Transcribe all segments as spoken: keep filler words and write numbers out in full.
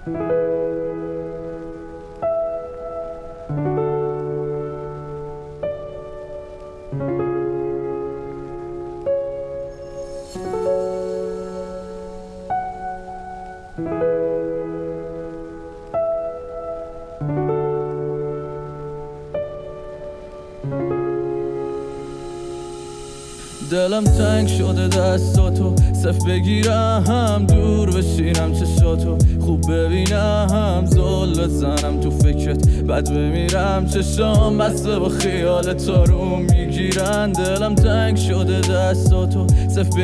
دلم تنگ شده دستاتو صف بگیرم دور بشینم چشاتو خوب ببینم زل بزنم تو فکرت بعد بمیرم چشام بسته با خیال تو رو میگیرن دلم تنگ شده دستاتو صف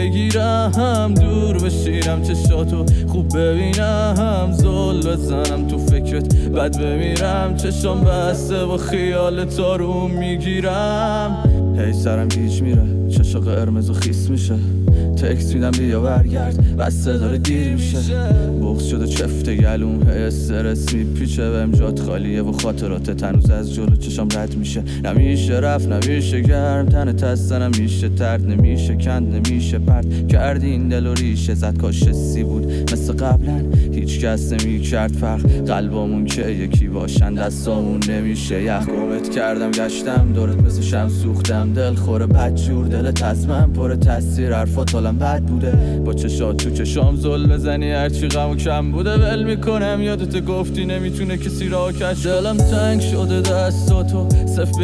بگیرم دور بشینم چشاتو خوب ببینم زل بزنم تو فکرت بعد بمیرم چشام بسته با خیال تو رو میگیرم هی سرم گیج میره چشا قرمز و خیس میشه تکست میدم بیا برگرد بسته داره دیر میشه بغض شده چفته گلوم هی استرس میپیچه بهم جات خالیه و خاطرات تنوز از جلو چشام رد میشه نمیشه رفت نمیشه گرم تن تسته نمیشه ترد نمیشه کند نمیشه پرد کردی این دل و ریشه زد کاش سی بود مثل قبلا هیچ کس نمیکرد فرق قلبامون که یکی باشن دستامون نمیشه یخ گمت کردم گشتم دورت مثل شم سوختم دل خوره بدجور دلت از من پر تاثیر حرفات حالم بد بوده با چشات تو چشام زل بزنی هرچی غم و کم بوده ول میکنم یادت گفتی نمیتونه کسی را کش دلم تنگ شده دستاتو صف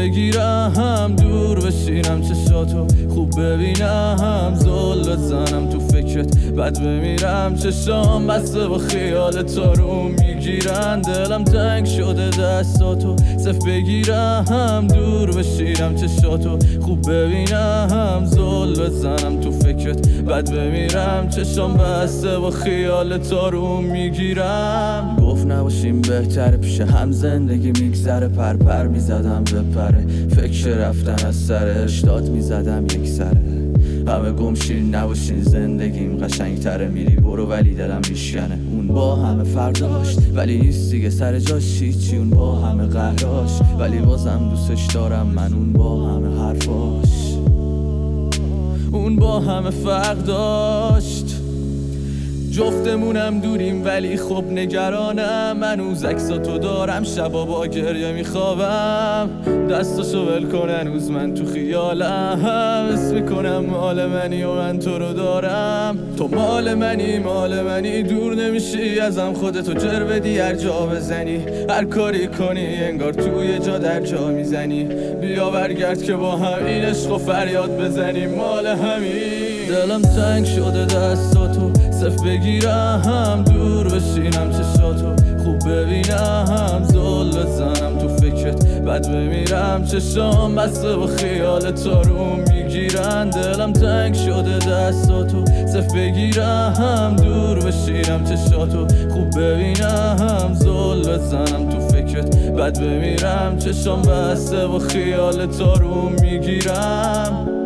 بگیرم دور بشینم چشاتو خوب ببینم زل بزنم تو فکرت بعد بمیرم چشام بسته با خیال تو رو میگیرن دلم تنگ شده دستاتو صف بگیرم دور بشینم چشاتو خوب ببینم زل بزنم تو فکرت بعد بمیرم چشام بسته با خیال تو رو میگیرم گفت نباشیم بهتره پیش هم زندگی میگذره پر پر میزدم بپره فکر رفتن از سرش داد میزدم یک سره همه گمشین نباشین زندگیم قشنگتره میری برو ولی دلم میشکنه اون با همه فرداش ولی نیست دیگه سر جاش هیچی اون با همه قهراش ولی بازم دوستش دارم من اون با همه حرفاش اون با همه فرق داشت جفتمونم دوریم ولی خب نگرانم من هنوز عکساتو دارم شبا با گریه میخوابم دستاشو ول کن هنوز من تو خیالم حس میکنم مال منی و من تو رو دارم تو مال منی مال منی دور نمیشی ازم خودتو جر بدی هر جا بزنی هر کاری کنی انگار توی جا در جا میزنی بیا برگرد که با هم این عشق و فریاد بزنیم مال همین دلم تنگ شده دستاتو صف بگیرم دور بشینم چشاتو خوب ببینم زل بزنم تو فکرت بعد بمیرم چشام بسته با خیال تو رو میگیرن دلم تنگ شده دستاتو صف بگیرم دور بشینم چشاتو خوب ببینم زل بزنم تو فکرت بعد بمیرم چشام بسته با خیال تو رو میگیرم